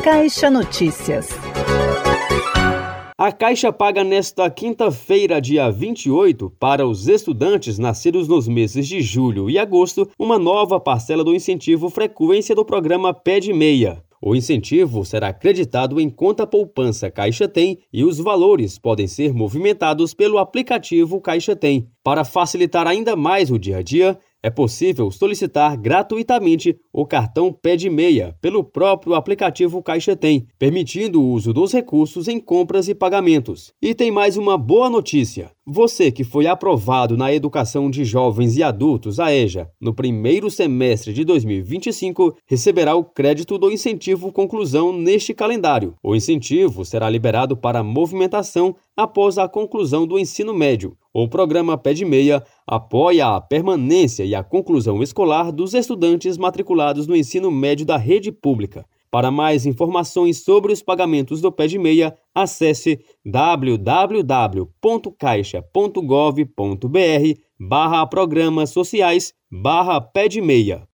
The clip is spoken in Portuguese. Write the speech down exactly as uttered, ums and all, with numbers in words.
Caixa Notícias. A Caixa paga nesta quinta-feira, dia vinte e oito, para os estudantes nascidos nos meses de julho e agosto, uma nova parcela do incentivo frequência do programa Pé de Meia. O incentivo será acreditado em conta poupança Caixa Tem e os valores podem ser movimentados pelo aplicativo Caixa Tem. Para facilitar ainda mais o dia a dia, é possível solicitar gratuitamente o cartão Pé de Meia pelo próprio aplicativo Caixa Tem, permitindo o uso dos recursos em compras e pagamentos. E tem mais uma boa notícia. Você que foi aprovado na Educação de Jovens e Adultos, a EJA, no primeiro semestre de dois mil e vinte e cinco, receberá o crédito do incentivo conclusão neste calendário. O incentivo será liberado para movimentação após a conclusão do ensino médio. O programa Pé de Meia apoia a permanência e a conclusão escolar dos estudantes matriculados no ensino médio da rede pública. Para mais informações sobre os pagamentos do Pé de Meia, acesse w w w ponto caixa ponto gov ponto br barra programas sociais barra Pé de Meia.